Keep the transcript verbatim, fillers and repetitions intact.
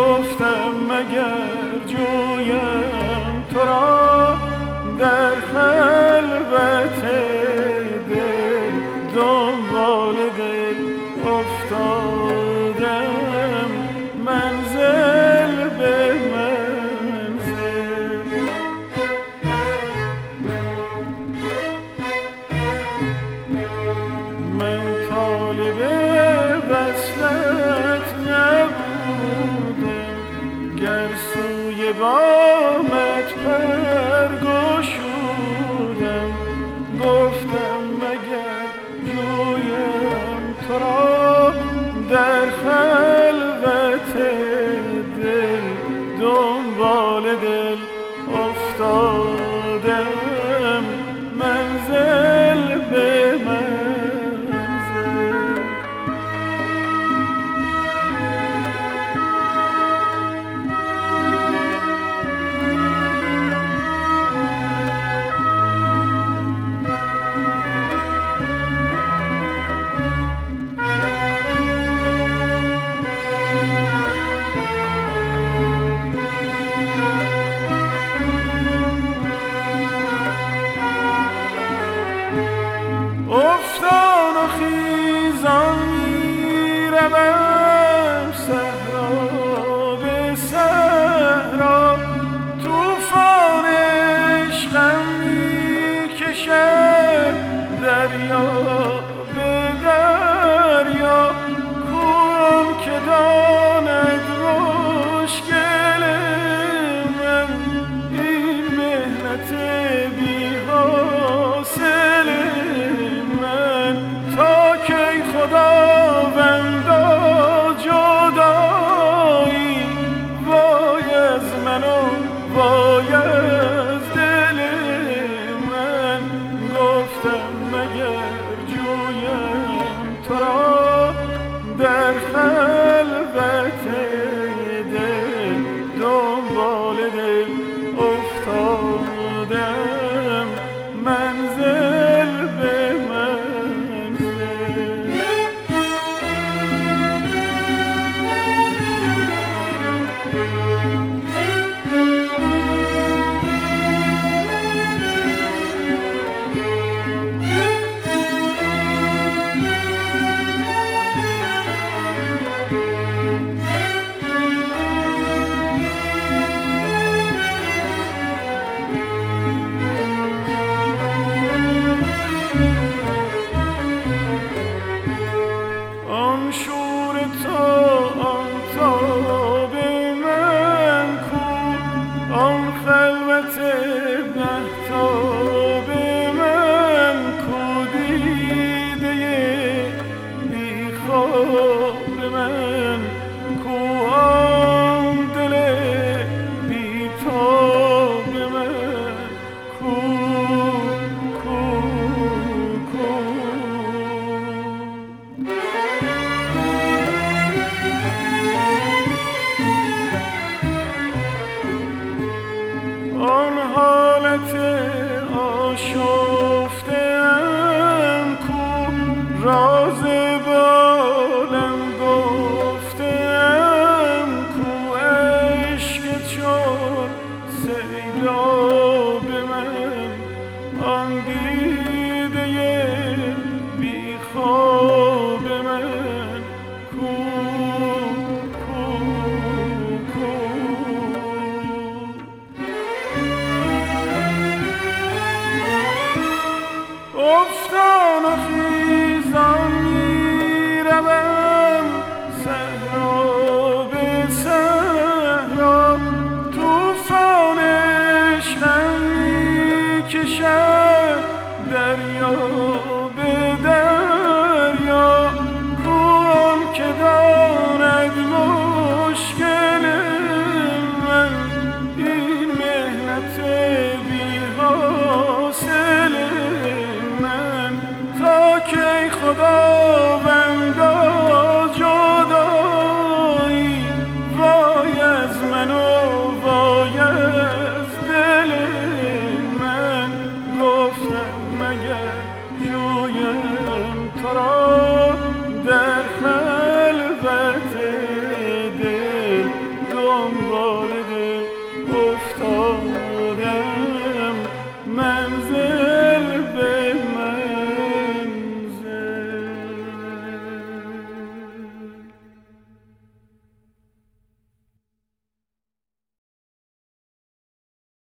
گفتم مگر جویم تو را در خلوت دل، دنبال دل افتادم منزل به منزل. من طالب وصلت نبودم، گر سوی بامت پر گشودم. گفتم مگر جویم تو را در خلوت دل، دنبال دل افتادم منزل به منزل. افتان و خیزان می روم صحرا به صحرا، طوفان عشقم می کشد دریا به دریا. کوم که داند مشکل من، این مهنت بی حاصل خداوندا جدایی. وای از من و وای از دل من، گفتم مگر جویم تو را در خلوت دل، دنبال دل افتادم منزل به آن حالت آشفته‌ام کو، راز بالم گفته‌ام کو. عشق چون سیلاب من، آن دیده بی خواب من کو کو کو. افتان و خیزان می روم صحرا به صحرا، طوفان عشقم می کشد دریا به دریا. کوم که داند مشکل من، این مهنت بی حاصل من. تا کی خداوندا جدایی، وای از من و